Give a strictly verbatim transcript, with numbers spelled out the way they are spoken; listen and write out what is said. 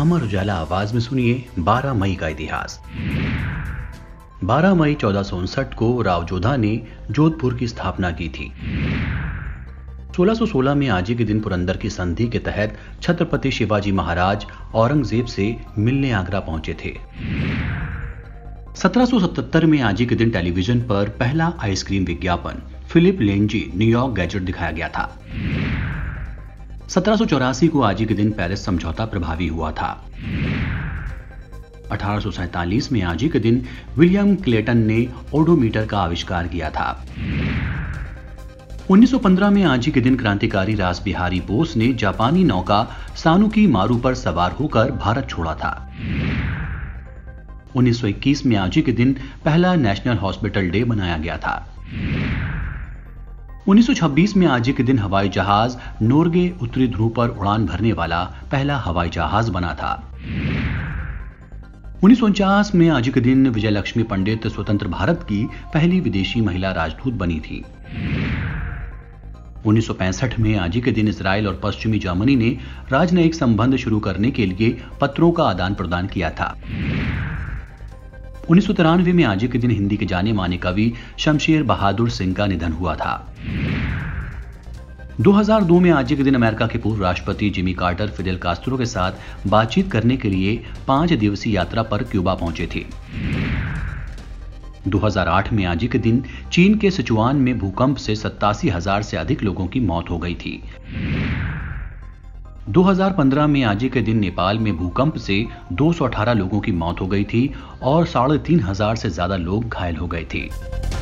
अमर उजाला आवाज में सुनिए बारह मई का इतिहास। बारह मई चौदह सौ उनसठ को राव जोधा ने जोधपुर की स्थापना की थी। सोलह सौ सोलह में आज ही के दिन पुरंदर की संधि के तहत छत्रपति शिवाजी महाराज औरंगजेब से मिलने आगरा पहुंचे थे। सत्रह सौ सतहत्तर में आज ही के दिन टेलीविजन पर पहला आइसक्रीम विज्ञापन फिलिप लेंजी न्यूयॉर्क गैजेट दिखाया गया था। सत्रह सौ चौरासी को आज ही के दिन पेरिस समझौता प्रभावी हुआ था। अठारह सौ सैंतालीस में आज ही के दिन विलियम क्लेटन ने ओडोमीटर का आविष्कार किया था। उन्नीस सौ पंद्रह में आज ही के दिन क्रांतिकारी रासबिहारी बोस ने जापानी नौका सानुकी मारू पर सवार होकर भारत छोड़ा था। उन्नीस सौ इक्कीस में आज ही के दिन पहला नेशनल हॉस्पिटल डे मनाया गया था। उन्नीस सौ छब्बीस में आज ही के दिन हवाई जहाज नोर्गे उत्तरी ध्रुव पर उड़ान भरने वाला पहला हवाई जहाज बना था। उन्नीस सौ उनचास में आज ही के दिन विजयलक्ष्मी पंडित स्वतंत्र भारत की पहली विदेशी महिला राजदूत बनी थी। उन्नीस सौ पैंसठ में आज ही के दिन इजराइल और पश्चिमी जर्मनी ने राजनयिक संबंध शुरू करने के लिए पत्रों का आदान प्रदान किया था। उन्नीस सौ तिरानवे में आज ही के दिन हिंदी के जाने माने कवि शमशेर बहादुर सिंह का निधन हुआ था। दो हज़ार दो में आज ही के दिन अमेरिका के पूर्व राष्ट्रपति जिमी कार्टर फिडेल कास्त्रो के साथ बातचीत करने के लिए पांच दिवसीय यात्रा पर क्यूबा पहुंचे थे। दो हज़ार आठ में आज ही के दिन चीन के सिचुआन में भूकंप से सत्तासी हजार से अधिक लोगों की मौत हो गई थी। दो हज़ार पंद्रह में आज ही के दिन नेपाल में भूकंप से दो सौ अठारह लोगों की मौत हो गई थी और साढ़े तीन हजार से ज्यादा लोग घायल हो गए थे।